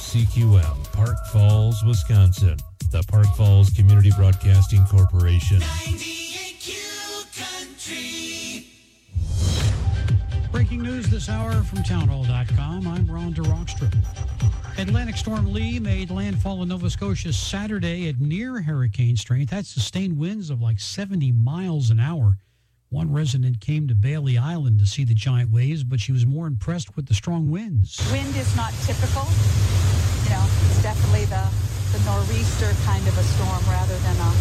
WCQM, Park Falls, Wisconsin. The Park Falls Community Broadcasting Corporation. 98Q Country. Breaking news this hour from townhall.com. I'm Ron DeRockstrup. Atlantic storm Lee made landfall in Nova Scotia Saturday at near hurricane strength. Had sustained winds of like 70 miles an hour. One resident came to Bailey Island to see the giant waves, but she was more impressed with the strong winds. Wind is not typical. You know, it's definitely the nor'easter kind of a storm rather than a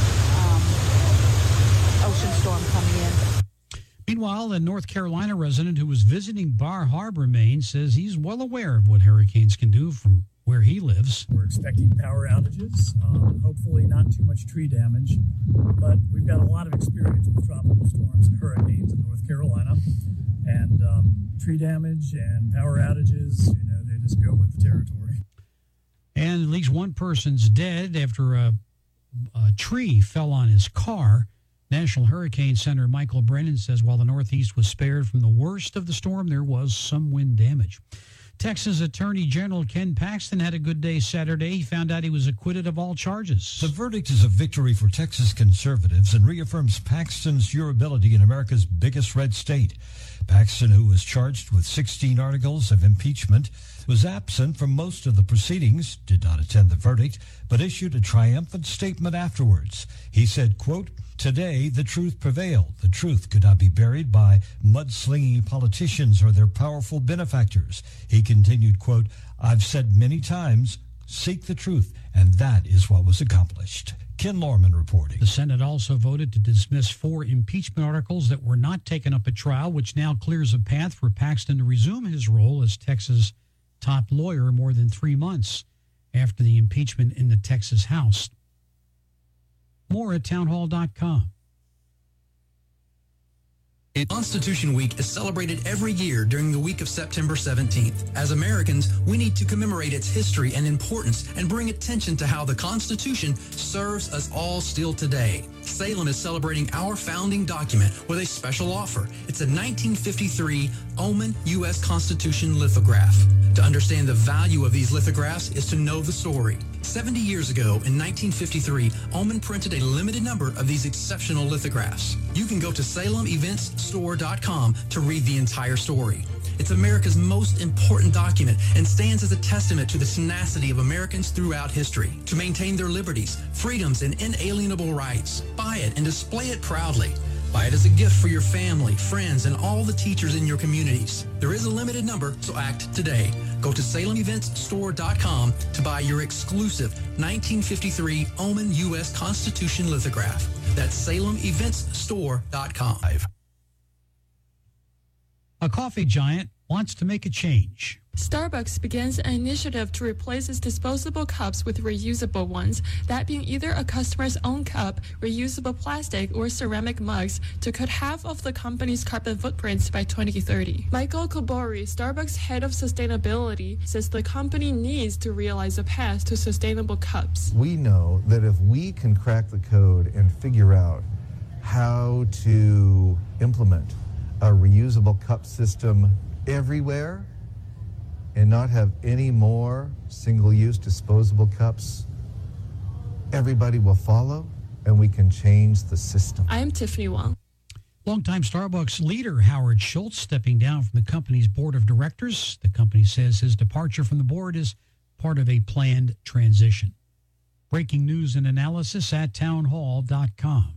ocean storm coming in. Meanwhile, a North Carolina resident who was visiting Bar Harbor, Maine, says he's well aware of what hurricanes can do from where he lives. We're expecting power outages, hopefully not too much tree damage, but we've got a lot of experience with tropical storms and hurricanes in North Carolina, and tree damage and power outages, you know, they just go with the territory. And at least one person's dead after a tree fell on his car. National Hurricane Center Michael Brennan says while the Northeast was spared from the worst of the storm, there was some wind damage. Texas Attorney General Ken Paxton had a good day Saturday. He found out he was acquitted of all charges. The verdict is a victory for Texas conservatives and reaffirms Paxton's durability in America's biggest red state. Paxton, who was charged with 16 articles of impeachment, was absent from most of the proceedings, did not attend the verdict, but issued a triumphant statement afterwards. He said, quote, "Today, the truth prevailed. The truth could not be buried by mudslinging politicians or their powerful benefactors." He continued, quote, "I've said many times, seek the truth, and that is what was accomplished." Ken Lorman reporting. The Senate also voted to dismiss 4 impeachment articles that were not taken up at trial, which now clears a path for Paxton to resume his role as Texas' top lawyer more than 3 months after the impeachment in the Texas House. More at townhall.com. Constitution Week is celebrated every year during the week of September 17th. As Americans, we need to commemorate its history and importance and bring attention to how the Constitution serves us all still today. Salem is celebrating our founding document with a special offer. It's a 1953 Oman U.S. Constitution lithograph. To understand the value of these lithographs is to know the story. 70 years ago, in 1953, Oman printed a limited number of these exceptional lithographs. You can go to SalemEventsStore.com to read the entire story. It's America's most important document and stands as a testament to the tenacity of Americans throughout history to maintain their liberties, freedoms, and inalienable rights. Buy it and display it proudly. Buy it as a gift for your family, friends, and all the teachers in your communities. There is a limited number, so act today. Go to SalemEventsStore.com to buy your exclusive 1953 Oman U.S. Constitution lithograph. That's SalemEventsStore.com. A coffee giant wants to make a change. Starbucks begins an initiative to replace its disposable cups with reusable ones, that being either a customer's own cup, reusable plastic, or ceramic mugs to cut half of the company's carbon footprints by 2030. Michael Kobori, Starbucks head of sustainability, says the company needs to realize a path to sustainable cups. We know that if we can crack the code and figure out how to implement a reusable cup system everywhere, and not have any more single-use disposable cups, everybody will follow, and we can change the system. I'm Tiffany Wong. Longtime Starbucks leader Howard Schultz stepping down from the company's board of directors. The company says his departure from the board is part of a planned transition. Breaking news and analysis at townhall.com.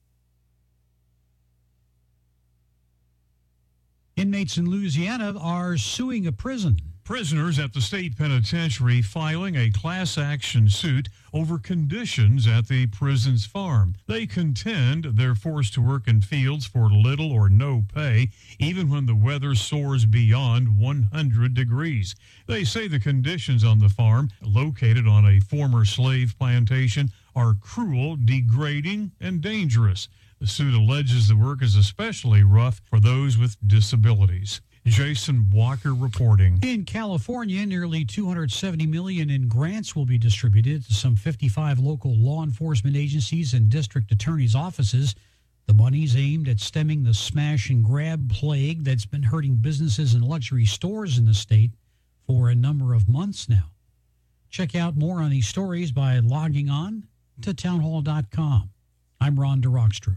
Inmates in Louisiana are suing a prison. Prisoners at the state penitentiary filing a class action suit over conditions at the prison's farm. They contend they're forced to work in fields for little or no pay, even when the weather soars beyond 100 degrees. They say the conditions on the farm, located on a former slave plantation, are cruel, degrading, and dangerous. The suit alleges the work is especially rough for those with disabilities. Jason Walker reporting. In California, nearly $270 million in grants will be distributed to some 55 local law enforcement agencies and district attorneys' offices. The money's aimed at stemming the smash and grab plague that's been hurting businesses and luxury stores in the state for a number of months now. Check out more on these stories by logging on to townhall.com. I'm Ron DeRockstra.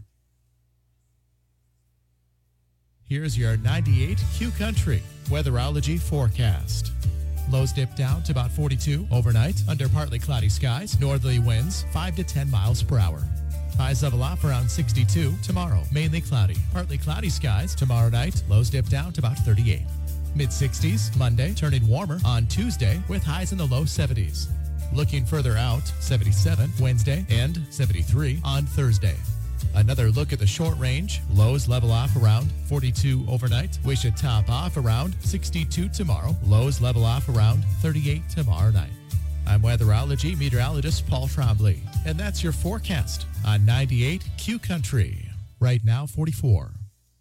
Here's your 98 Q Country weatherology forecast. Lows dip down to about 42 overnight under partly cloudy skies. Northerly winds 5 to 10 miles per hour. Highs level off around 62 tomorrow. Mainly cloudy. Partly cloudy skies tomorrow night. Lows dip down to about 38. Mid-60s Monday, turning warmer on Tuesday with highs in the low 70s. Looking further out, 77 Wednesday and 73 on Thursday. Another look at the short range. Lows level off around 42 overnight. We should top off around 62 tomorrow. Lows level off around 38 tomorrow night. I'm weatherology meteorologist Paul Trombley, and that's your forecast on 98 Q Country. Right now, 44.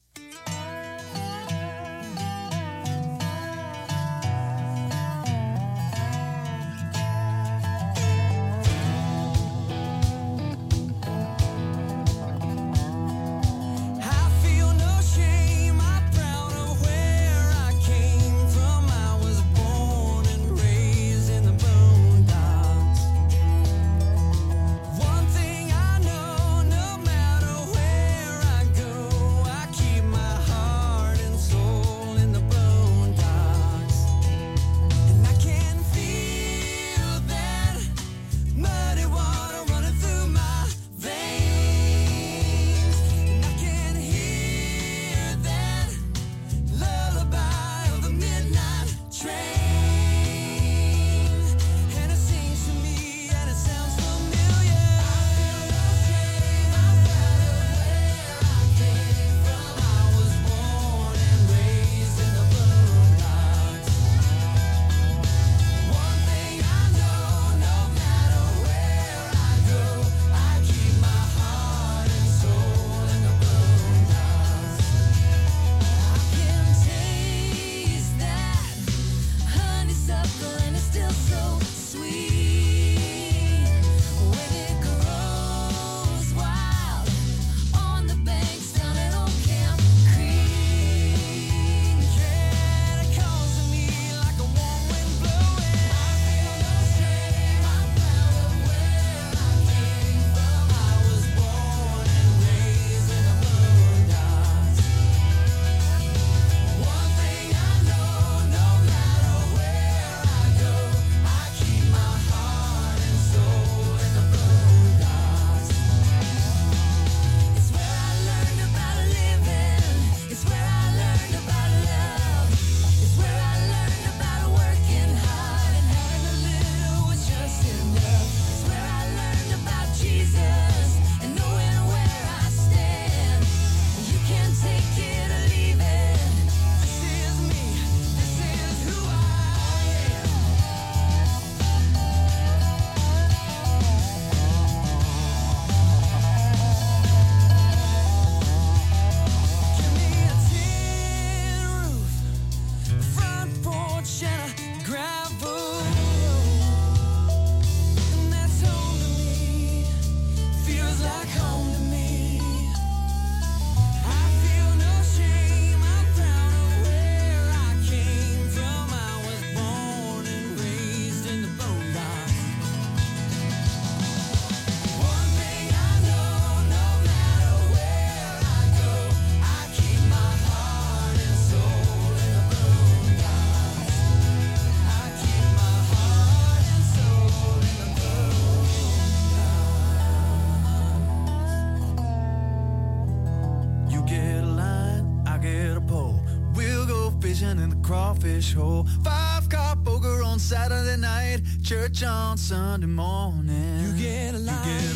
crawfish hole. 5-car poker on Saturday night, church on Sunday morning. You get a line,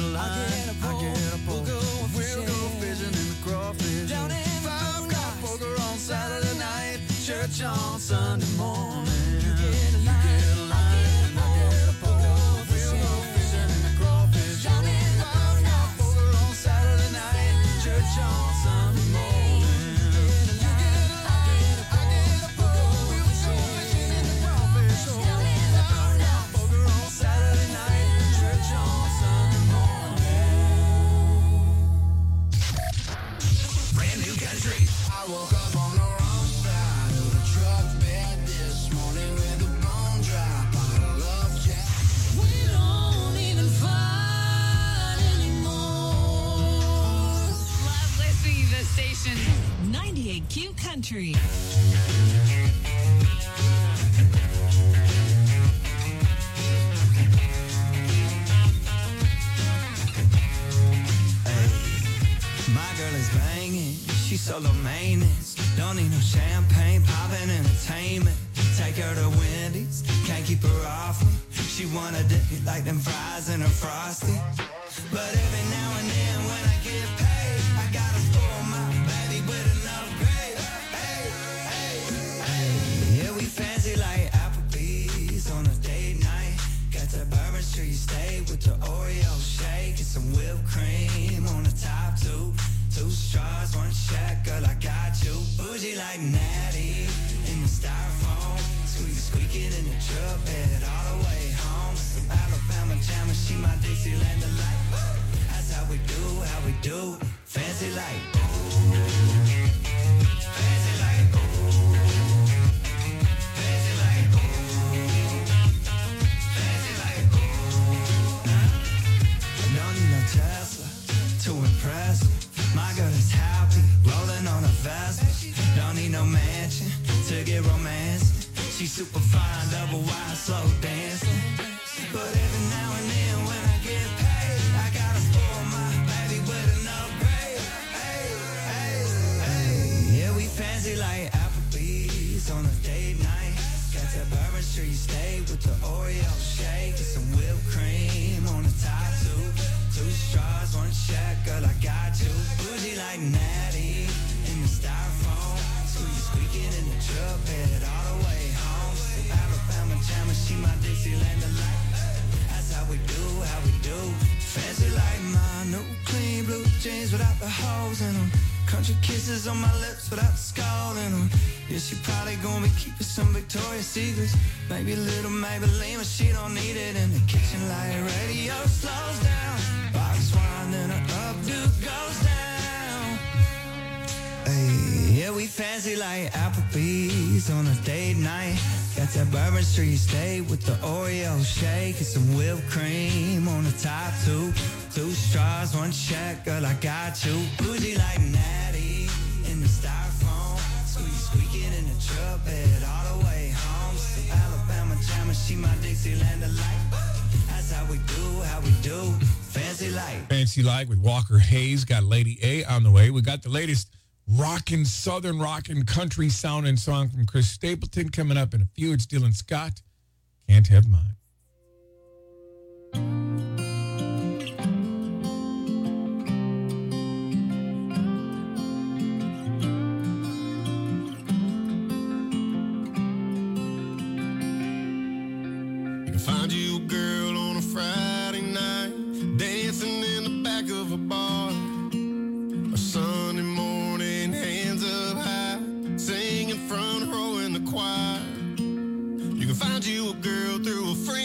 I get a pole. We'll go fishing in the crawfish hole. 5-car poker on Saturday night, church on Sunday morning. You get a line, I get a pole. We'll go fishing in the crawfish hole. 5-car poker on Saturday night, church on Sunday morning. I woke up on the wrong side of the truck bed this morning. Country. My girl is banging, she's solo maintenance. Don't need no champagne, poppin' entertainment. Take her to Wendy's, can't keep her off me. She wanna dip it like them fries in her Frosty. But every now and then when I get paid, I gotta spoil my baby with an upgrade. Hey, hey, hey. Yeah, we fancy like Applebee's on a date night. Got that Bourbon Street steak with the Oreo shake and some whipped cream on the top two. 2 straws, 1 shack, girl, I got you. Bougie like Natty in the styrofoam. Squeak, squeaking in the truck bed all the way home. Some Alabama jammer, she my Dixieland delight. That's how we do, fancy like. Fancy like. Fancy like. Fancy like. Don't need no Tesla to impress. My girl is happy, rolling on a Vespa. Don't need no mansion to get romance. She's super fine, double wide, slow dancing. But every now and then when I get paid, I gotta spoil my baby with an upgrade. Hey, hey, hey. Yeah, we fancy like Applebee's on a date night. Got that Bourbon Street steak with the Oreo shake and some whipped cream on the top two. 2 straws, 1 shack, girl, I got you. Bougie like Natty in the styrofoam. Squeaking in the truck bed all the way home. Some Alabama jammer, she my Dixieland delight. That's how we do, fancy like my new clean blue jeans without the holes in them. Country kisses on my lips without the skull in them. Yeah, she probably gonna be keeping some Victoria's Secrets. Maybe a little Maybelline, but she don't need it. In the kitchen light radio slows down. Box wine and her updo goes down. Hey, yeah, we fancy like Applebee's on a date night. Got that Bourbon Street steak with the Oreo shake and some whipped cream on the top two. 2 straws, 1 shack, girl, I got you. Bougie like Natty in the styrofoam. Squeaking in the truck bed all the way home. Some Alabama jammer, she my Dixieland delight. That's how we do, fancy like. Fancy like with Walker Hayes. Got Lady A on the way. We got the latest rockin', southern rockin', country sounding song from Chris Stapleton coming up in a few. It's Dylan Scott. Can't Have Mine. You can find you a girl on a Friday night, dancing in the back of a bar. A Sunday morning, hands up high, singing front row in the choir. You can find you a girl through a friend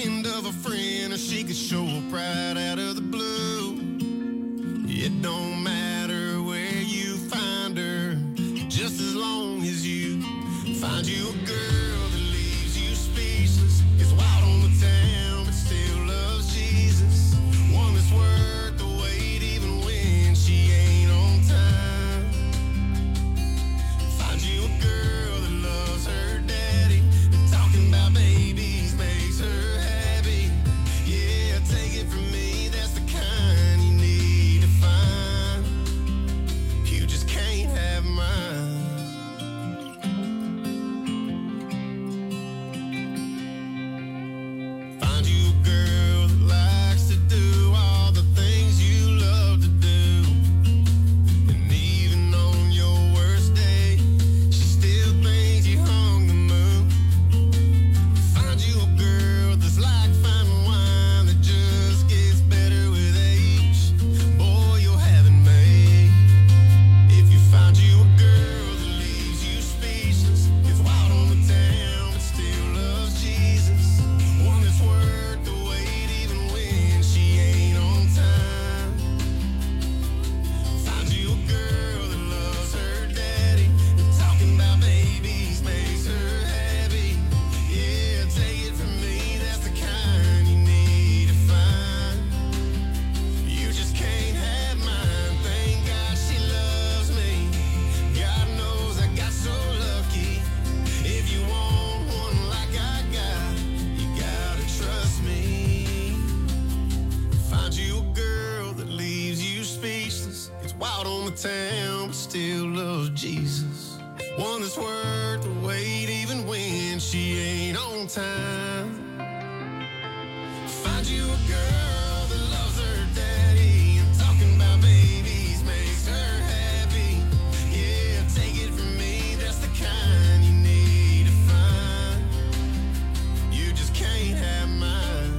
the town, but still loves Jesus. One that's worth the wait even when she ain't on time. Find you a girl that loves her daddy, and talking about babies makes her happy. Yeah, take it from me, that's the kind you need to find. You just can't have mine.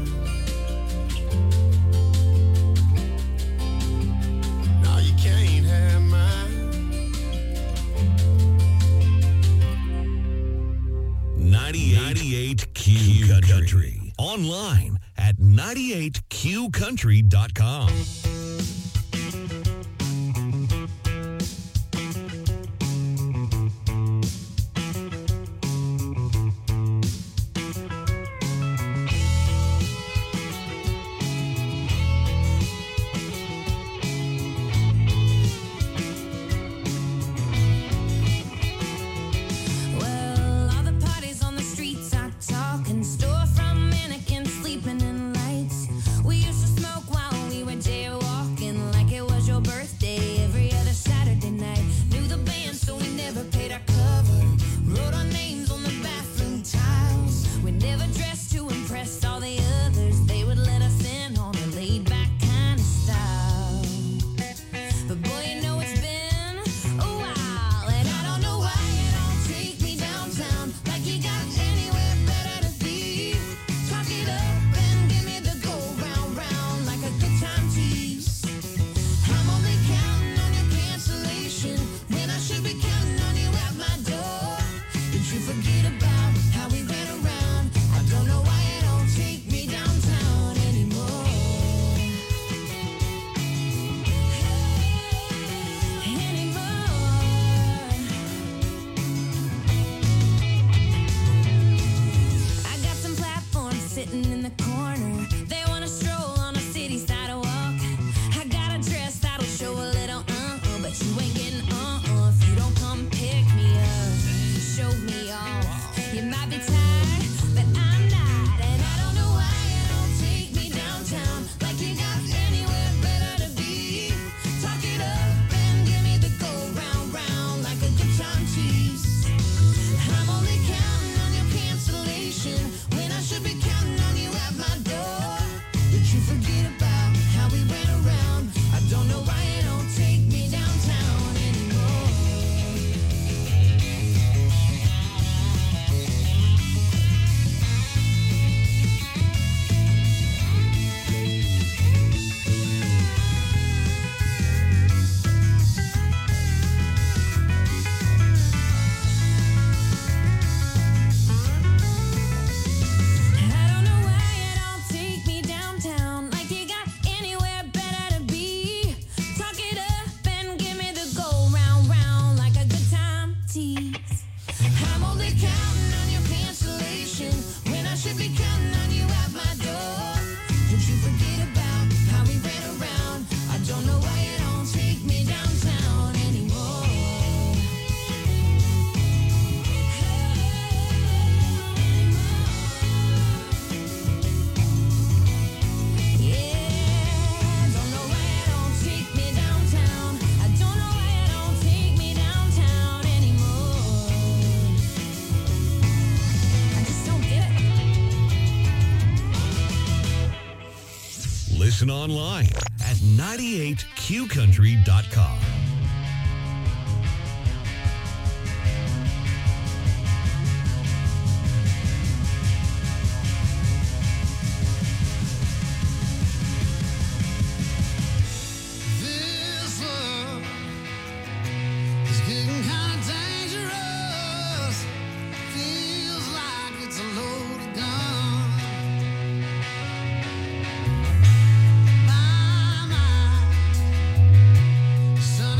No, you can't have mine. 98 Q Country. Online at 98qcountry.com. Well, all the parties on the streets are talking, storefront mannequins sleeping in lights. We used to smoke while we were jaywalking, like it was your birthday every other Saturday night. Knew the band, so we never paid our cover. Wrote our names on the bathroom tiles. We never dressed to impress all the others. They would let us in on a laid-back kind of style. But boy, you know it's been a while, and I don't know why you don't take me downtown like you got anywhere better to be. Talk it up and give me the go round round like a good time tease. I'm only counting on your cancellation when I should be counting on you at my door. Did you forget about how we ran around? I don't know why you don't take me downtown anymore. I got some platforms sitting in the corner. They want to stroll on a city sidewalk. I got a dress that'll show a little but you ain't getting if you don't come pick me up, show me off. You might be tired, but I'm not, and I don't know why you don't take me downtown like you got anywhere better to be. Talk it up and give me the go round round like a good time tease. I'm only counting on your cancellation when I should be counting on you at my door. Did you forget about how we ran around? I don't know why you don't take me downtown anymore. I don't know why you don't take me downtown like you got anywhere better to be. Talk it up and give me the go round round like a good time tease. I'm only counting on your cancellation when I should be counting on you at my door. Did you forget about how we ran around? I don't know why you don't take me downtown anymore. Yeah, don't know why you don't take me downtown. I don't know why you don't take me downtown anymore. I just don't get it. Listen online at 98qcountry.com. This love is getting kind of dangerous. Feels like it's a loaded gun. My, son,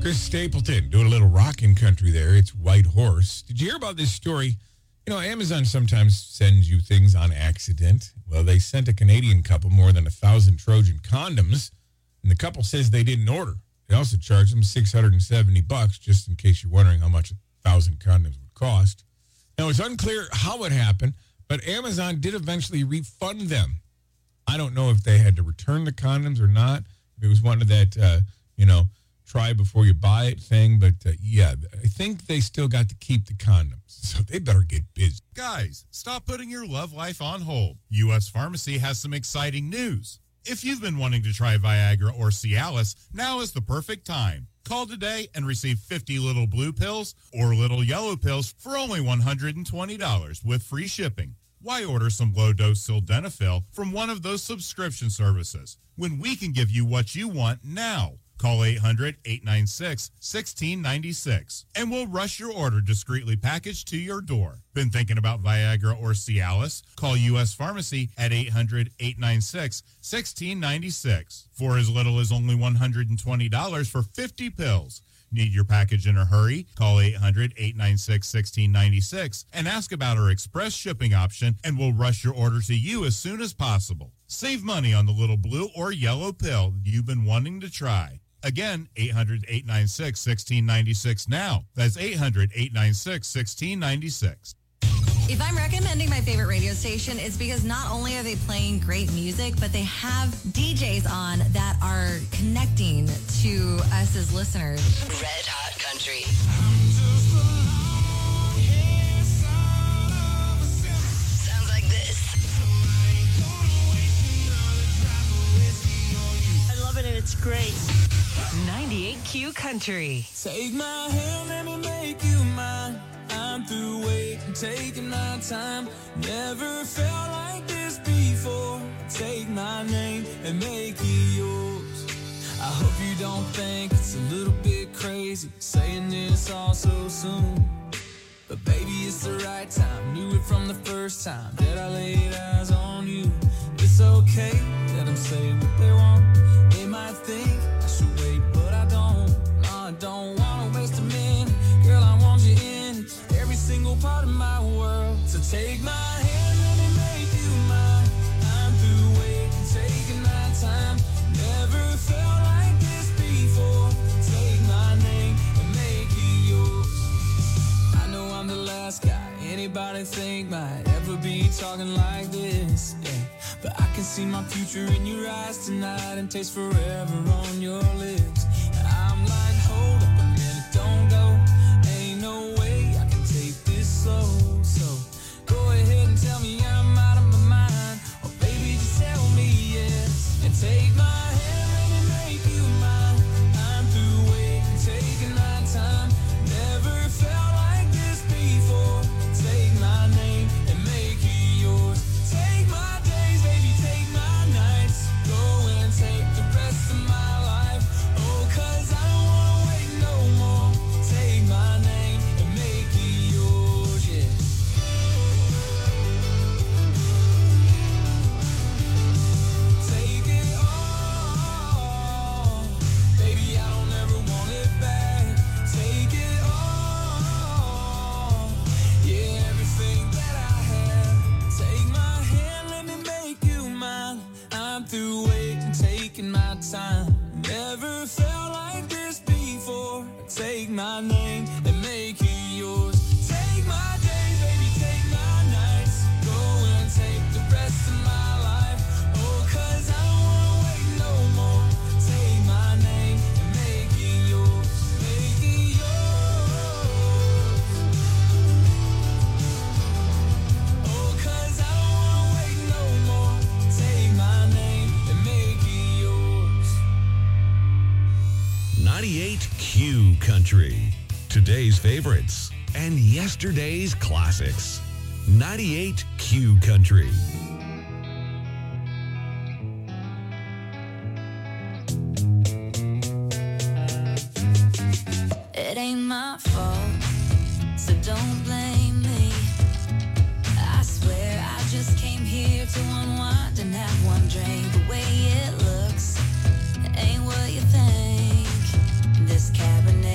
Chris Stapleton doing a little rockin' country there. It's White Horse. Did you hear about this story? You know, Amazon sometimes sends you things on accident. Well, they sent a Canadian couple more than 1,000 Trojan condoms, and the couple says they didn't order. They also charged them $670, just in case you're wondering how much 1,000 condoms would cost. Now, it's unclear how it happened, but Amazon did eventually refund them. I don't know if they had to return the condoms or not. If it was one of that, try before you buy it thing. But, yeah, I think they still got to keep the condoms. So they better get busy. Guys, stop putting your love life on hold. U.S. Pharmacy has some exciting news. If you've been wanting to try Viagra or Cialis, now is the perfect time. Call today and receive 50 little blue pills or little yellow pills for only $120 with free shipping. Why order some low-dose sildenafil from one of those subscription services when we can give you what you want now? Call 800-896-1696 and we'll rush your order discreetly packaged to your door. Been thinking about Viagra or Cialis? Call U.S. Pharmacy at 800-896-1696 for as little as only $120 for 50 pills. Need your package in a hurry? Call 800-896-1696 and ask about our express shipping option, and we'll rush your order to you as soon as possible. Save money on the little blue or yellow pill you've been wanting to try. Again, 800-896-1696 now. That's 800-896-1696. If I'm recommending my favorite radio station, it's because not only are they playing great music, but they have DJs on that are connecting to us as listeners. Red Hot Country. Sounds like this. I love it and it's great. 98Q Country. Take my hand, let me make you mine. I'm through waiting, taking my time. Never felt like this before. Take my name and make it yours. I hope you don't think it's a little bit crazy saying this all so soon. But baby, it's the right time. Knew it from the first time that I laid eyes on you. It's okay, let them say what they want. They might think I should wait, but I don't. No, I don't want to waste a minute. Girl, I want you in every single part of my world. So take my hand, let me make you mine. I'm through waiting, taking my time. Never felt like this before. Take my name and make it yours. I know I'm the last guy anybody think might ever be talking like this, yeah. But I can see my future in your eyes tonight and taste forever on your lips. I'm like, hold up a minute, don't go. Ain't no way I can take this slow. So go ahead and tell me I'm out of my mind. Or baby, just tell me yes. And take my hand, let me make you mine. I'm through waiting, taking my time. Never felt like this before. Take my name and make it yours. Take my days, baby, take my nights. Go and take the rest of my life. Oh, 'cause I don't wanna wait no more. Take my name and make it yours, yeah. Take it all. Baby, I don't ever want it back. Take it all. Yeah, everything that I have. Take my hand, let me make you mine. I'm through waiting, taking my time. Never felt like this before. Take my name and make it yours. Take my days, baby, take my nights. Go and take the rest of my life. Oh, 'cause I don't wanna wait no more. Take my name and make it yours. Make it yours. Oh, 'cause I don't wanna wait no more. Take my name and make it yours. 98Q Country. Today's favorites and yesterday's classics. 98Q Country. It ain't my fault, so don't blame me. I swear I just came here to unwind and have one drink. The way it looks ain't what you think. This Cabernet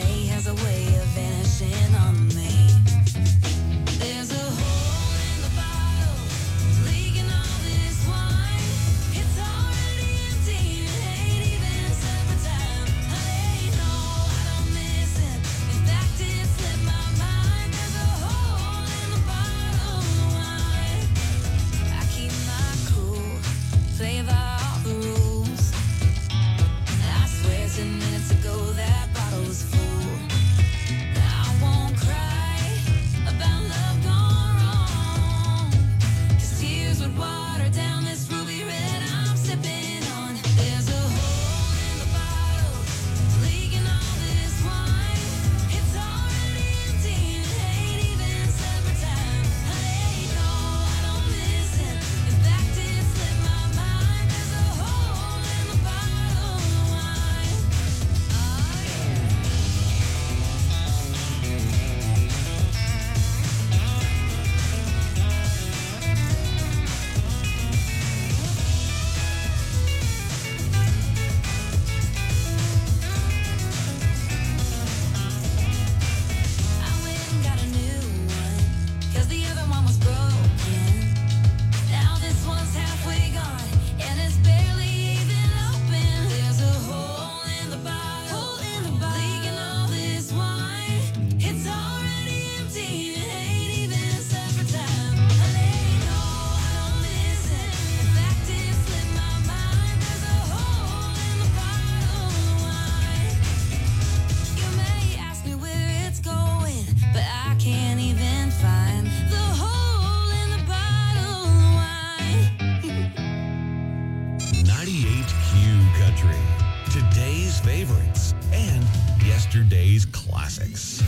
Classics.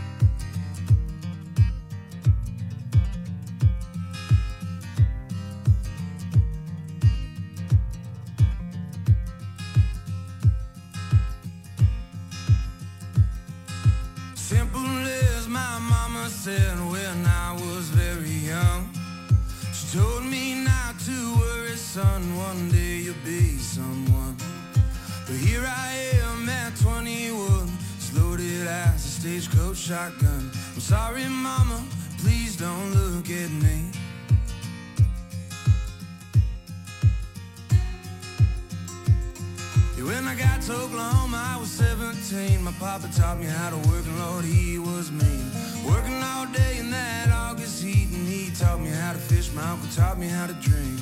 Simple as my mama said when I was very young. She told me not to worry, son, one day you'll be someone. But here I am at 21, loaded as a stagecoach shotgun. I'm sorry, mama, please don't look at me. When I got to Oklahoma, I was 17. My papa taught me how to work, and Lord, he was mean. Working all day in that August heat, and he taught me how to fish. My uncle taught me how to drink.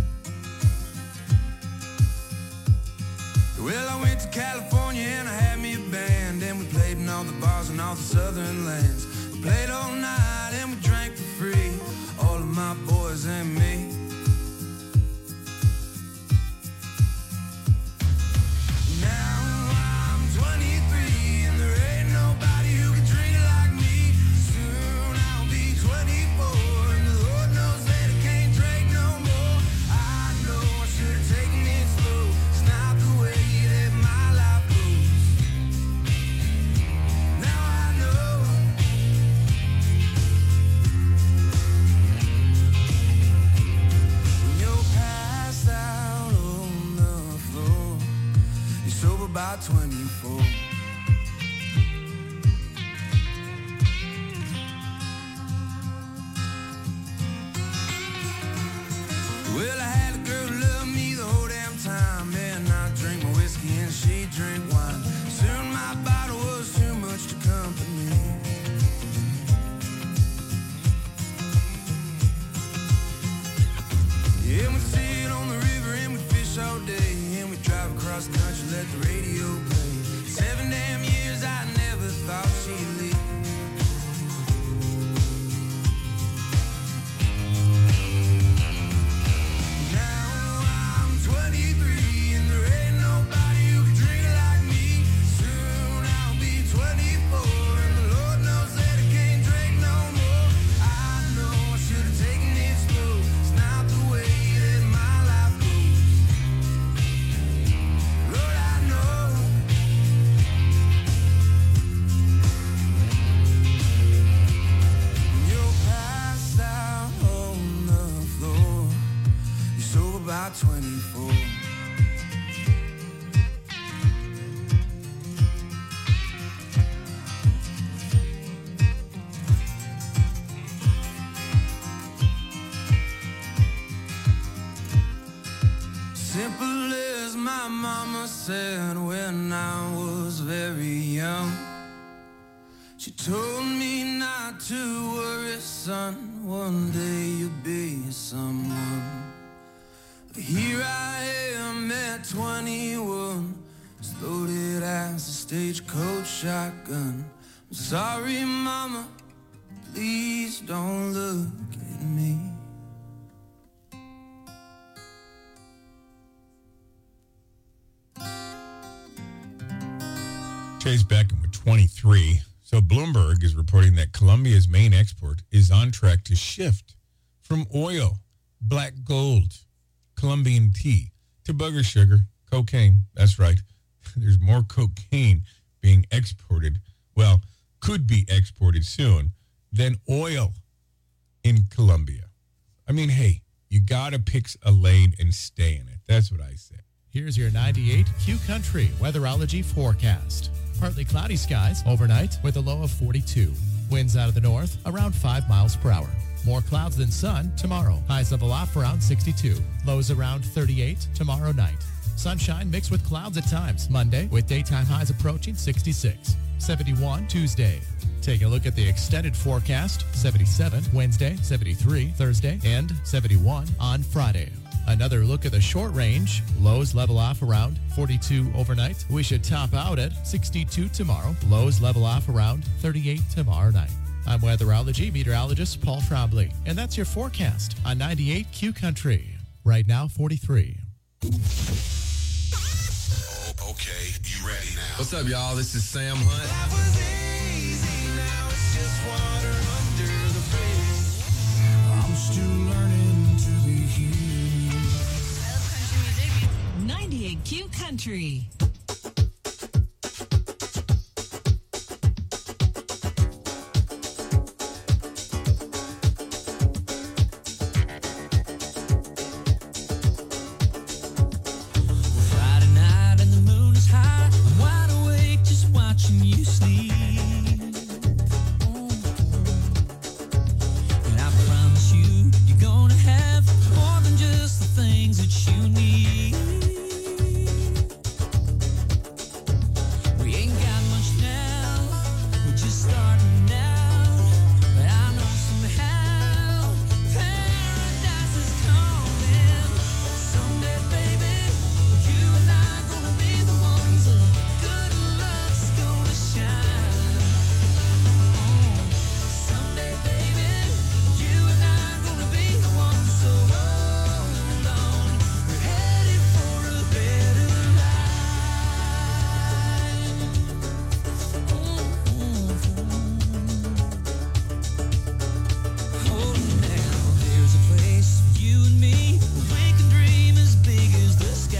Well, I went to California and I had me a band, and we played in all the bars and all the southern lands. We played all night and we drank for free, all of my boys and me. By 24. Well, I had a girl who loved me the whole damn time, and I drink my whiskey and she drink wine. Soon my bottle was too much to company. Yeah, we'd sit on the river and we'd fish all day, and we'd drive across the country, let the radio play. 7 damn years, I never thought she'd leave. Now I'm 23 and there ain't nobody who can drink like me. Soon I'll be 24 and the Lord knows that I can't drink no more. I know I should have taken it slow. It's not the way that my life goes. Lord, I know. You're passed out on the floor. You're sober by 24. Simple as my mama said when I was very young. She told me not to worry, son, one day you'll be someone. But here I am at 21, as loaded as a stagecoach shotgun. I'm sorry, mama, please don't look at me. Chase Beckham with 23. So Bloomberg is reporting that Colombia's main export is on track to shift from oil, black gold, Colombian tea, to booger sugar, cocaine. That's right. There's more cocaine being exported, well, could be exported soon, than oil in Colombia. I mean, hey, you got to pick a lane and stay in it. That's what I say. Here's your 98 Q Country weatherology forecast. Partly cloudy skies overnight with a low of 42. Winds out of the north around 5 miles per hour. More clouds than sun tomorrow. Highs level off around 62. Lows around 38 tomorrow night. Sunshine mixed with clouds at times Monday with daytime highs approaching 66. 71 Tuesday. Taking a look at the extended forecast. 77 Wednesday, 73 Thursday, and 71 on Friday. Another look at the short range. Lows level off around 42 overnight. We should top out at 62 tomorrow. Lows level off around 38 tomorrow night. I'm weatherology meteorologist Paul Trombley, and that's your forecast on 98 Q Country. Right now, 43. Okay, you ready now? What's up, y'all? This is Sam Hunt. Country. Friday night and the moon is high. I'm wide awake just watching you sleep. And I promise you, you're gonna have more than just the things that you need. We ain't got much now, we're just starting out. But I know somehow paradise is coming. Someday, baby, you and I gonna be the ones that good luck's gonna shine. Someday, baby, you and I gonna be the ones. So hold on, we're headed for a better Hold now, there's a place for you and me. We can dream as big as the sky.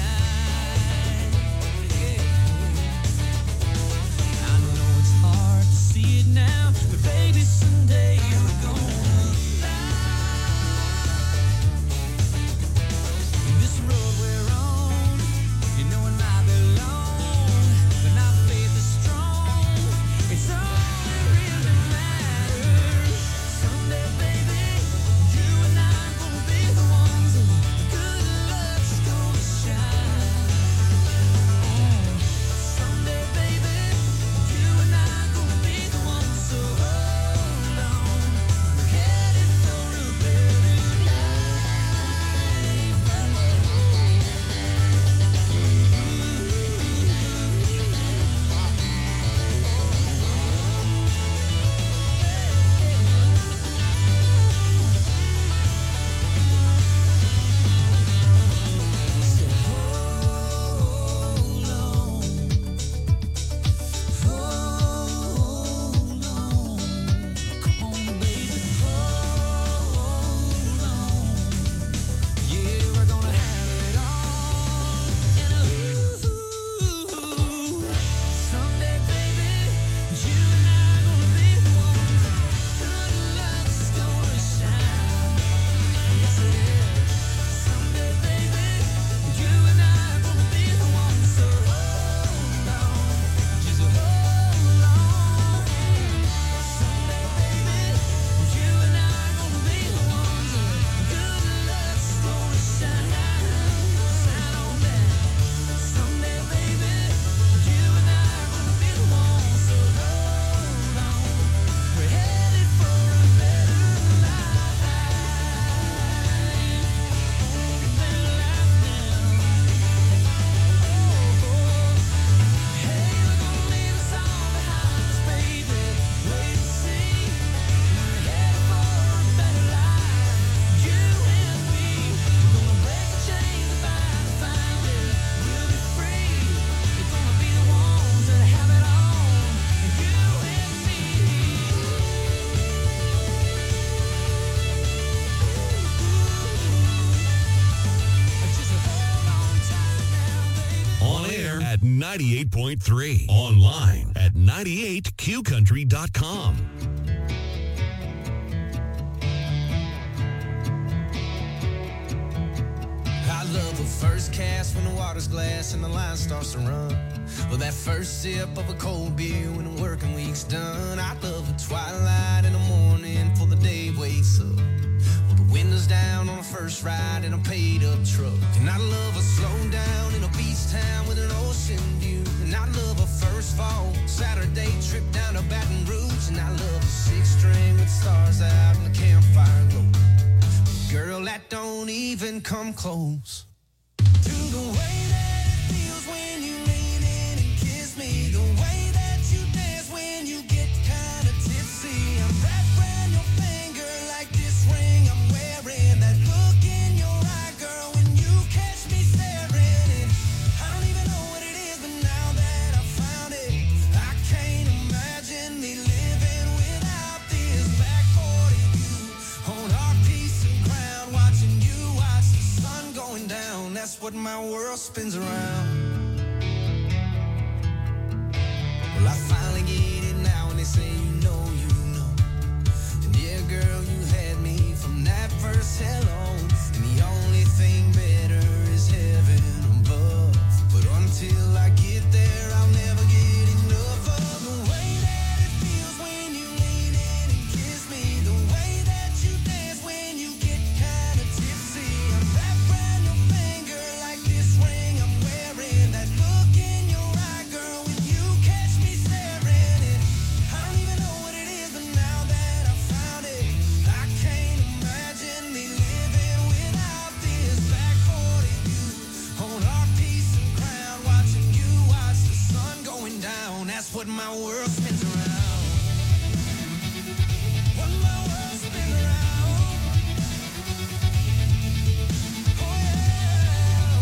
I know it's hard to see it now, but baby, someday we're gonna fly. This road we're on, you know it might be long, but my faith is strong. It's all that really matters. Someday, baby, you and I gonna be the ones that good luck's gonna shine. Someday, baby, you and I gonna be the ones. So hold on, we're headed for a better Someday, baby, you and I gonna be the ones. Good luck's gonna shine. Yes, it is. Someday, baby, you and I gonna be the ones. So hold on, just hold on. Someday, baby, you and I gonna be the ones. Good luck's gonna shine. Shine on down. Someday, baby, you and I gonna be the ones. So hold on, we're headed for a better life. Better life now. Hey, we're gonna leave us all behind us, baby. Wait and see. We're headed for a better life. You and me. We're gonna break the chains and find it. We'll be free. We're gonna be the ones that have it all. You and me. Just hold on tight now, baby. On air at 98.3. Online at 98qcountry.com. I love the first cast when the water's glass and the line starts to run. Or that first sip of a cold beer when the working week's done. I love the twilight in the morning before the day wakes up. Or the windows down on the first ride in a paid-up truck. And I love a slow down in a beach town with an ocean view. And I love a first fall Saturday trip down to Baton Rouge. And I love a six-string with stars out and the campfire glow. Girl, that don't even come close to the way that it feels when you lean in and kiss me. The way that you dance when you get kind of tipsy. I'm wrapped around your finger like this ring I'm wearing. That look in your eye, girl, when you catch me staring. And I don't even know what it is, but now that I found it, I can't imagine me living without this. Back 40 view on our piece of ground, watching you watch the sun going down. That's what my world spins around. Well, I finally get it now, and they say you know. And yeah, girl, you had me from that first hello. And the only thing better is heaven above. But until I get there, I'll never get enough of the way that it feels when you lean in and kiss me. The way that you dance when you get kind of tipsy. I'm wrapped around your finger like this ring I'm wearing. That look in your eye, girl, when you catch me staring. And I don't even know what it is, but now that I found it, I can't imagine me living without this. Back 40 you on our piece of ground, watching you watch the sun going down. That's what my world spins around. What my world spins around. Oh yeah.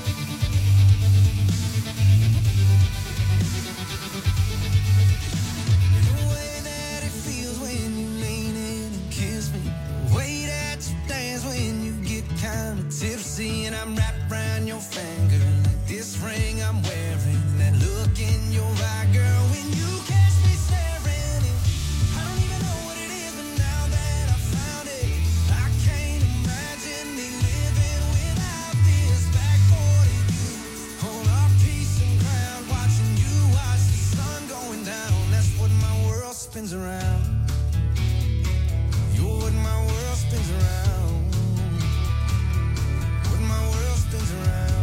The way that it feels when you lean in and kiss me. The way that you dance when you get kind of tipsy. And I'm wrapped around your finger like this ring I'm wearing. That look in your eye, girl, when you catch me staring. And I don't even know what it is, but now that I found it, I can't imagine me living without this. Back 40 you on our piece of ground, watching you watch the sun going down. That's what my world spins around. You're what my world spins around. What my world spins around.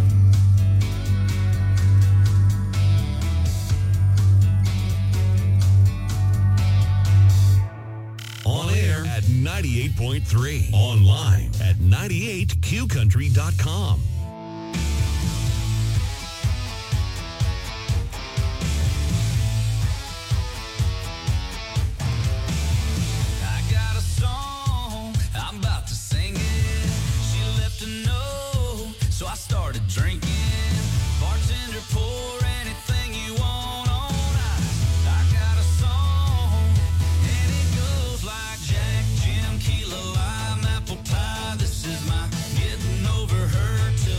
On air at 98.3. Online at 98qcountry.com. I got a song, I'm about to sing it. She left a note, so I started drinking. Bartender, pour anything you want on ice. I got a song, and it goes like Jack, Jim, Key Lime, apple pie. This is my getting over her till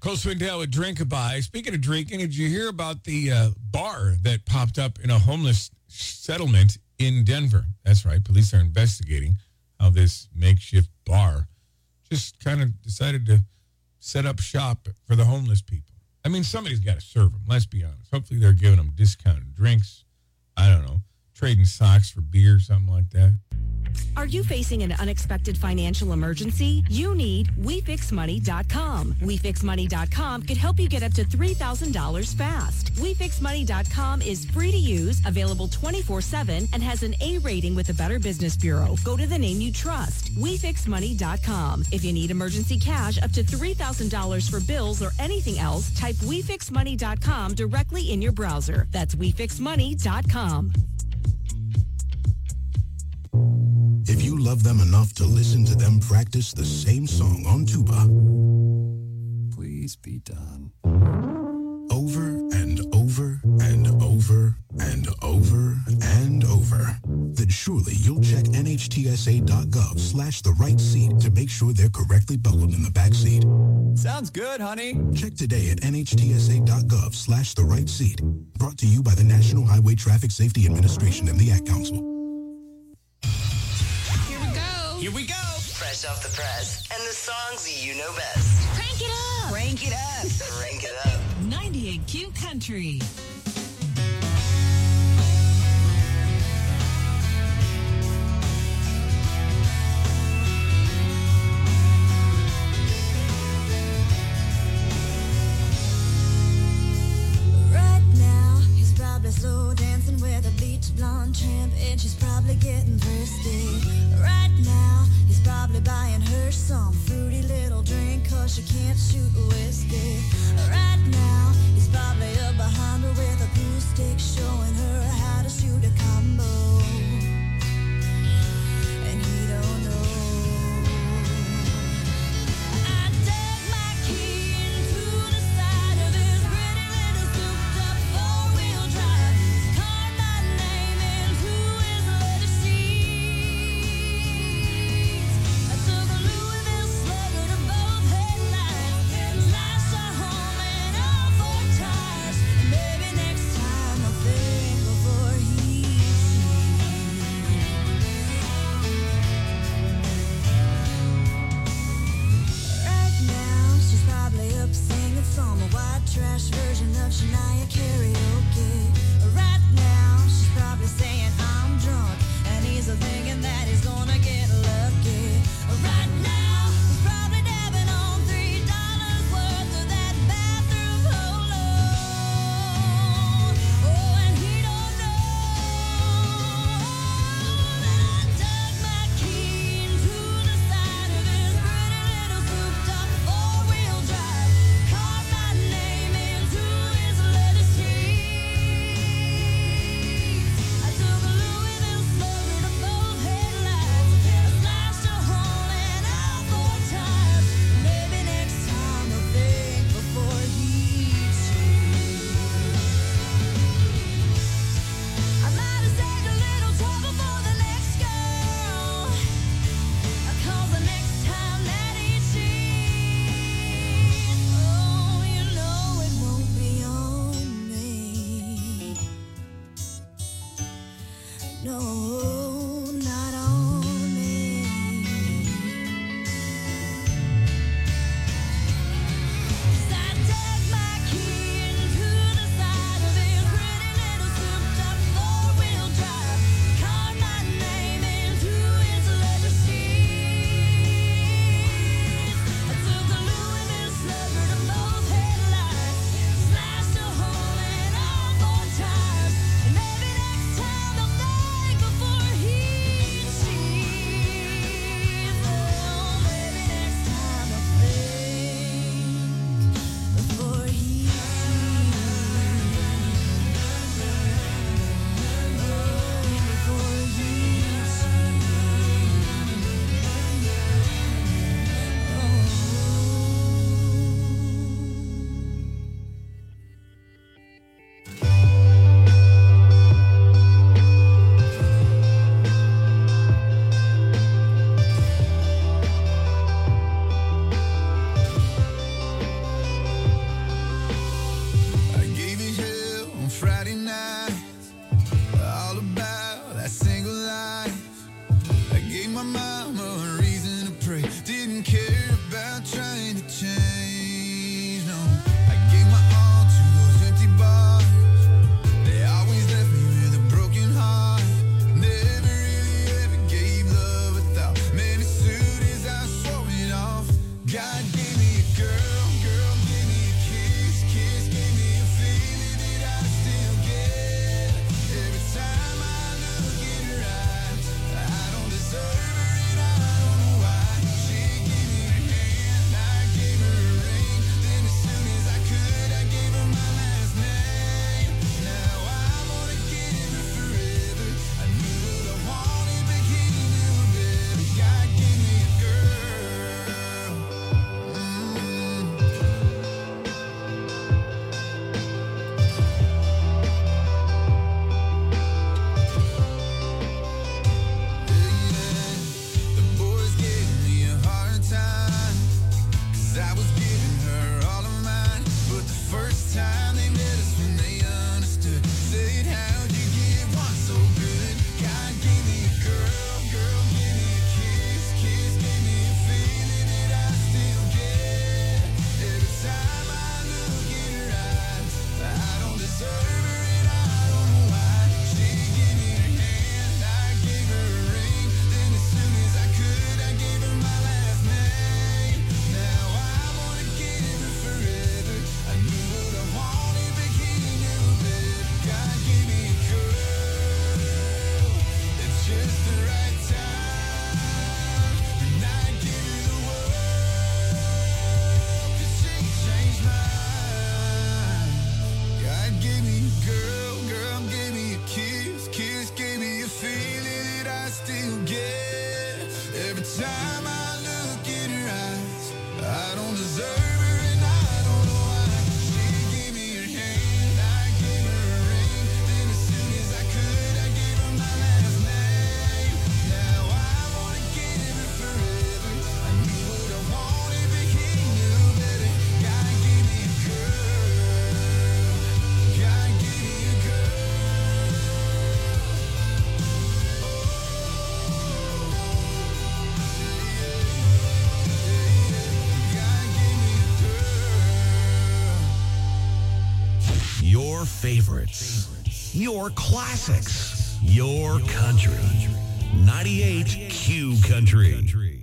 Cole Swindell with Drink-A-Bye. Speaking of drinking, did you hear about the bar that popped up in a homeless settlement in Denver? That's right. Police are investigating how this makeshift bar just kind of decided to set up shop for the homeless people. I mean, somebody's got to serve them, let's be honest. Hopefully they're giving them discounted drinks. I don't know, trading socks for beer, something like that. Are you facing an unexpected financial emergency? You need WeFixMoney.com. WeFixMoney.com could help you get up to $3,000 fast. WeFixMoney.com is free to use, available 24/7, and has an A rating with the Better Business Bureau. Go to the name you trust. WeFixMoney.com. If you need emergency cash up to $3,000 for bills or anything else, type WeFixMoney.com directly in your browser. That's WeFixMoney.com. If you love them enough to listen to them practice the same song on tuba, please be done. Over and over and over and over and over, then surely you'll check NHTSA.gov/the right seat to make sure they're correctly buckled in the back seat. Sounds good, honey. Check today at NHTSA.gov/the right seat. Brought to you by the National Highway Traffic Safety Administration and the Ad Council. Here we go. Fresh off the press. And the songs you know best. Crank it up. Crank it up. Crank it up. 98Q Country. Right now, he's probably slow dancing with a beach blonde tramp, and she's probably getting thirsty. Right now, he's probably buying her some fruity little drink, 'cause she can't shoot whiskey. Right now, he's probably up behind her with a glue stick, showing her how to shoot a combo. And he don't know. I dug my key into the side of his pretty little souped up four-wheel drive. Carved my name into his leather seats. I took a Louisville slugger to both headlights, slashed a home and all four tires. Maybe next time I'll think before he Right now, she's probably up singing some white trash version of Shania karaoke. Right now, she's probably saying I'm drunk, and he's thinking that he's gonna get lucky. Right now, he's probably dabbing on $3 worth of that bathroom polo. Oh, and he don't know that I dug my key into the side of his pretty little souped up four-wheel drive. Carved my name into his leather seats. I took a Louisville slugger to both headlights. I slashed a time I look in her eyes, I don't deserve her and I don't know why. She gave me her hand, I gave her a ring. Then as soon as I could, I gave her my last name. Now I wanna give her forever. I knew what I wanted, but he knew better. God gave me a girl. God gave me a girl. Your favorites, your classics, your country. 98 Q Country.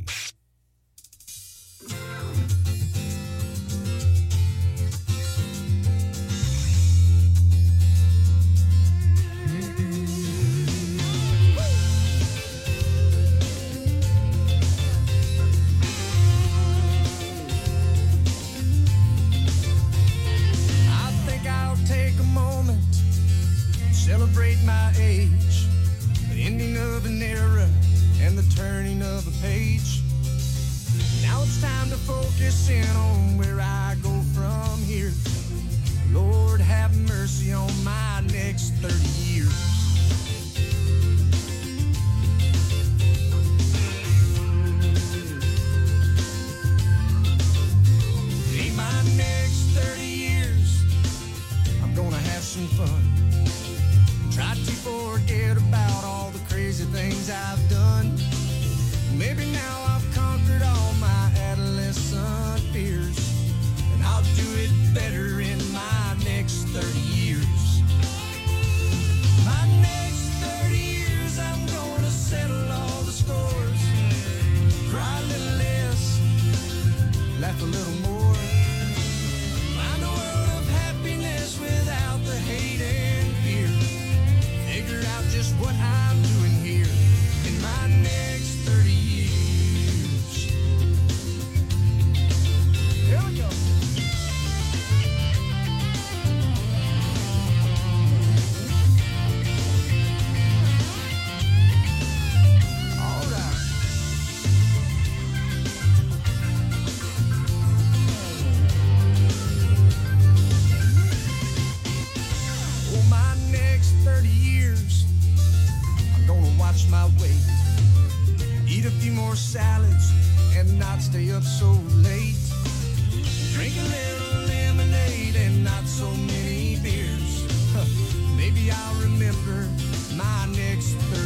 I think I'll take a moment, celebrate my age, the ending of an era and the turning of a page. Now it's time to focus in on where I go from here. Lord, have mercy on my next 30 years. In my next 30 years, I'm gonna have some fun. Try to forget about all the crazy things I've done. Maybe now I've conquered all my adolescent fears, and I'll do it better in my next 30 years. My next 30 years, I'm gonna settle all the scores. Cry a little less, laugh a little more. Find a world of happiness without the hate and fear. Figure out just what I'm doing here in my next 30 years. Here we go. All right. Oh, my next 30 years, I'm gonna watch my weight, eat a few more salads, and not stay up so late. Drink a little lemonade and not so many beers. Maybe I'll remember my next 30